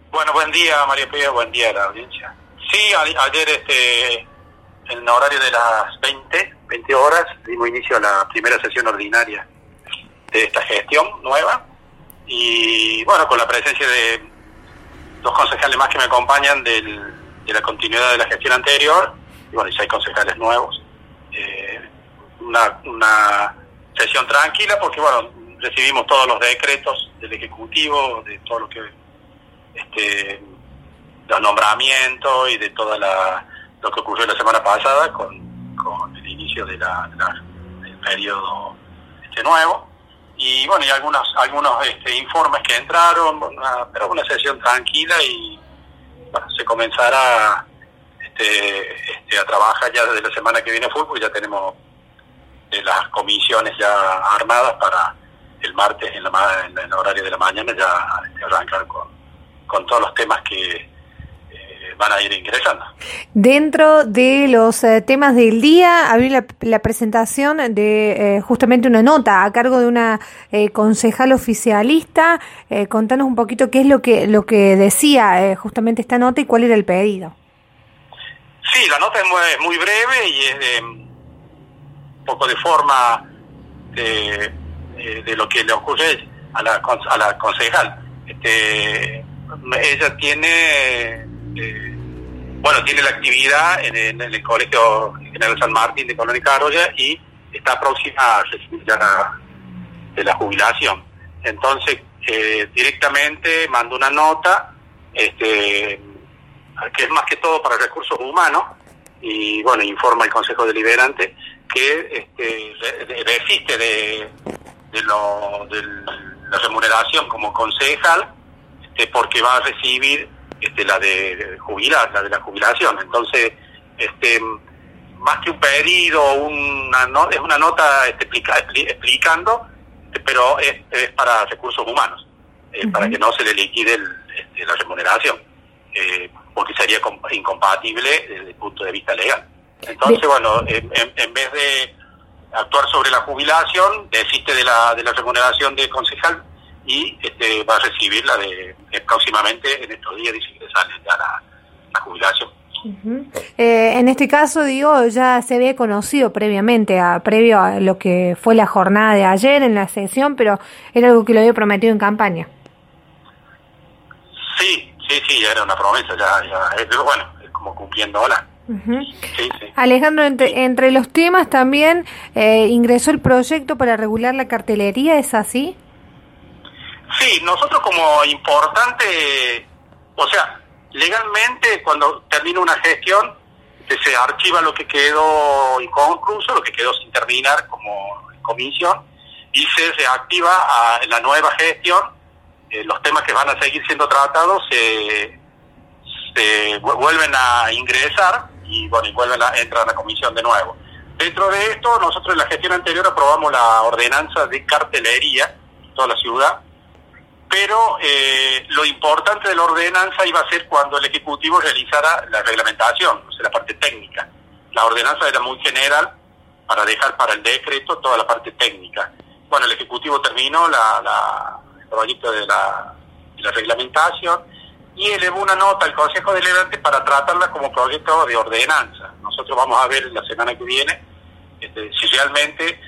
Bueno, buen día María Pía, buen día a la audiencia. Sí, ayer en el horario de las 20 horas, dimos inicio a la primera sesión ordinaria de esta gestión nueva y bueno, con la presencia de dos concejales más que me acompañan de la continuidad de la gestión anterior y bueno, y 6 concejales nuevos. Una sesión tranquila porque bueno, recibimos todos los decretos del Ejecutivo, de todo lo que los nombramientos y de toda lo que ocurrió la semana pasada con el inicio del periodo nuevo y bueno, y algunos informes que entraron, pero una sesión tranquila y bueno, se comenzará a trabajar ya desde la semana que viene full, porque ya tenemos las comisiones ya armadas para el martes en el horario de la mañana ya arrancar con todos los temas que van a ir ingresando. Dentro de los temas del día, había la presentación de justamente una nota a cargo de una concejal oficialista. Contanos un poquito qué es lo que decía justamente esta nota y cuál era el pedido. Sí, la nota es muy breve y es un poco de forma de lo que le ocurre a la concejal. Ella tiene tiene la actividad en el Colegio General San Martín de Colonia y Carolla y está próxima a recibir ya de la jubilación. Entonces, directamente mando una nota que es más que todo para recursos humanos y bueno, informa al Consejo Deliberante que desiste de la remuneración como concejal porque va a recibir la de la jubilación. Entonces, más que un pedido, es una nota explicando, pero es para recursos humanos, para que no se le liquide la remuneración, porque sería incompatible desde el punto de vista legal. Entonces, bueno, en vez de actuar sobre la jubilación, desiste de la remuneración de concejal y va a recibir la de próximamente en estos días, dice que sale ya la jubilación. Uh-huh. En este caso, digo, ya se había conocido previo a lo que fue la jornada de ayer en la sesión, pero era algo que lo había prometido en campaña. Sí, era una promesa, bueno, es como cumpliéndola. Uh-huh. Sí. Alejandro, entre los temas también ingresó el proyecto para regular la cartelería, ¿es así? Sí, nosotros como importante, o sea, legalmente cuando termina una gestión se archiva lo que quedó inconcluso, lo que quedó sin terminar como comisión y se reactiva en la nueva gestión. Los temas que van a seguir siendo tratados se vuelven a ingresar y bueno, entran a la comisión de nuevo. Dentro de esto, nosotros en la gestión anterior aprobamos la ordenanza de cartelería en toda la ciudad, pero lo importante de la ordenanza iba a ser cuando el Ejecutivo realizara la reglamentación, o sea, la parte técnica. La ordenanza era muy general para dejar para el decreto toda la parte técnica. Bueno, el Ejecutivo terminó el proyecto de la reglamentación y elevó una nota al Consejo Deliberante para tratarla como proyecto de ordenanza. Nosotros vamos a ver la semana que viene si realmente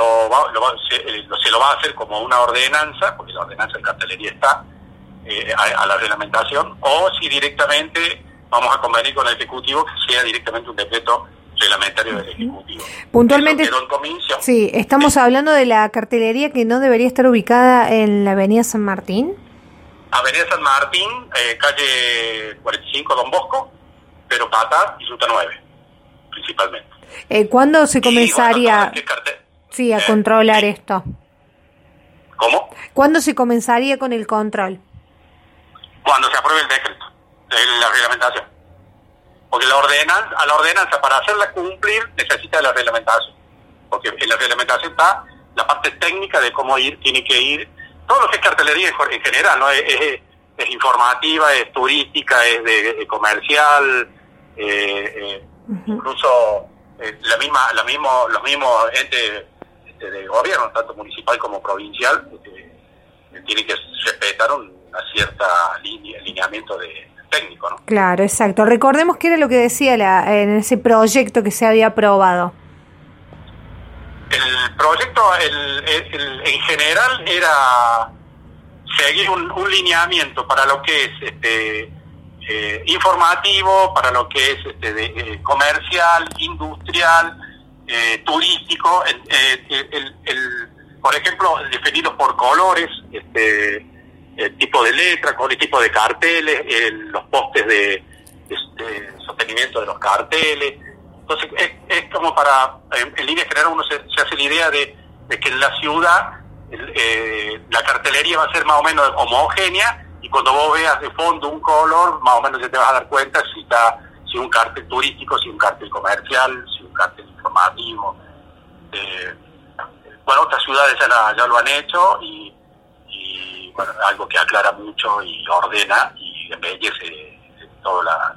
se lo va a hacer como una ordenanza, porque la ordenanza de cartelería está a la reglamentación, o si directamente vamos a convenir con el Ejecutivo que sea directamente un decreto reglamentario del Ejecutivo. Puntualmente, sí, estamos hablando de la cartelería que no debería estar ubicada en la Avenida San Martín. Avenida San Martín, calle 45, Don Bosco, pero Patá y Ruta 9, principalmente. ¿Cuándo se comenzaría a controlar esto? ¿Cómo? ¿Cuándo se comenzaría con el control? Cuando se apruebe el decreto, la reglamentación. Porque a la ordenanza, para hacerla cumplir, necesita la reglamentación. Porque en la reglamentación está la parte técnica de cómo tiene que ir. Todo lo que es cartelería en general, ¿no? Es informativa, es turística, es de comercial, incluso los mismos entes de gobierno, tanto municipal como provincial, tienen que respetar una cierta lineamiento de técnico, ¿no? Claro, exacto. Recordemos que era lo que decía en ese proyecto que se había aprobado. El proyecto en general era seguir un lineamiento para lo que es informativo, para lo que es comercial, industrial, turístico, por ejemplo, definidos por colores, el tipo de letra, con el tipo de carteles, los postes de sostenimiento de los carteles. Entonces es como para, en línea general, uno se hace la idea de que en la ciudad la cartelería va a ser más o menos homogénea, y cuando vos veas de fondo un color, más o menos ya te vas a dar cuenta si un cartel turístico, si un cartel comercial, si un cartel informativo. Bueno, otras ciudades ya lo han hecho, y bueno, algo que aclara mucho y ordena y embellece toda